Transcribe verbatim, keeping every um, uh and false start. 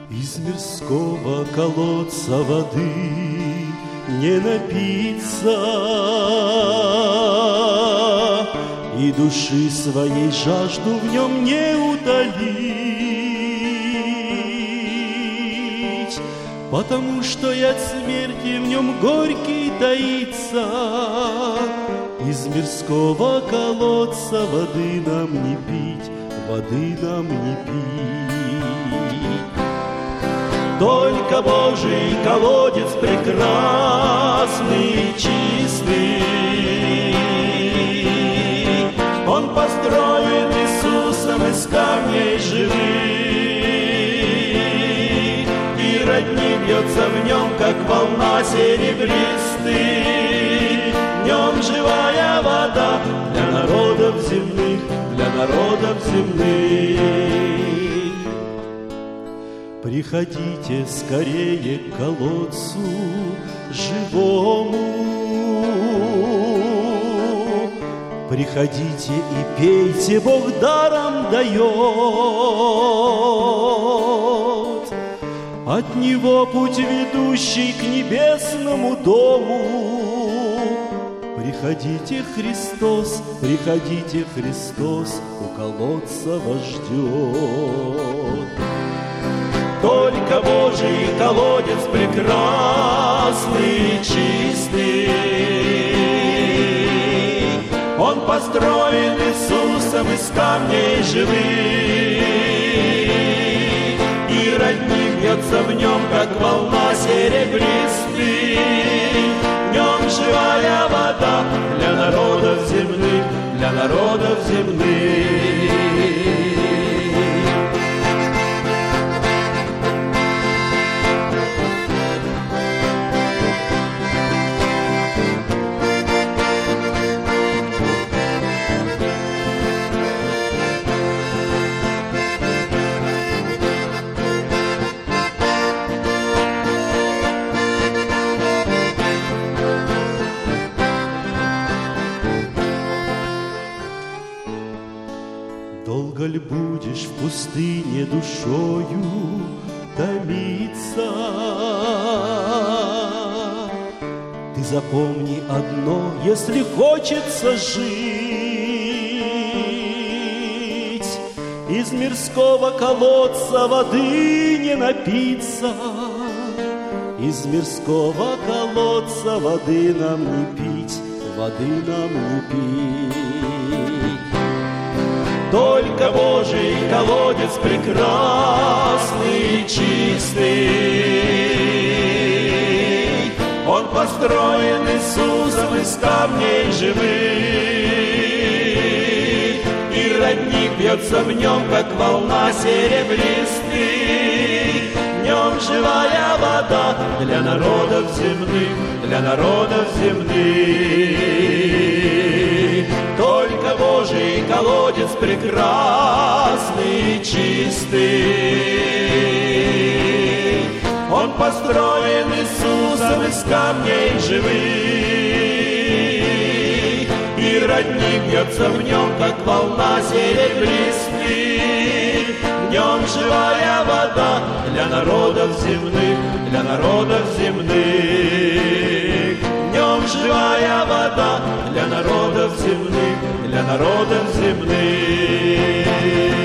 Из мирского колодца воды не напиться, и души своей жажду в нем не утолить, потому что яд смерти в нем горький таится. Из мирского колодца воды нам не пить, воды нам не пить. Только Божий колодец прекрасный и чистый, Он построен Иисусом из камней живых, и родник бьется в нем, как волна серебристый. В нем живая вода для народов земных, для народов земных. Приходите скорее к колодцу живому, приходите и пейте, Бог даром дает. От Него путь, ведущий к небесному дому. Приходите, Христос, приходите, Христос, у колодца вас ждет. Только Божий колодец прекрасный и чистый, Он построен Иисусом из камней живых, и родник бьется в нем, как волна серебристый. В нем живая вода для народов земных, для народов земных. Долго ли будешь в пустыне душою томиться? Ты запомни одно, если хочется жить, из мирского колодца воды не напиться. Из мирского колодца воды нам не пить, воды нам не пить. Только Божий колодец прекрасный и чистый, Он построен Иисусом из камней живых, и родник бьется в нем, как волна серебристый. В нем живая вода для народов земных, для народов земных. Только Божий колодец прекрасный и чистый, Он построен Иисусом из камней живых, и родник бьется в нем, как волна серебристый. В нем живая вода для народов земных, для народов земных. В нем живая вода для народов земных, для народов земных.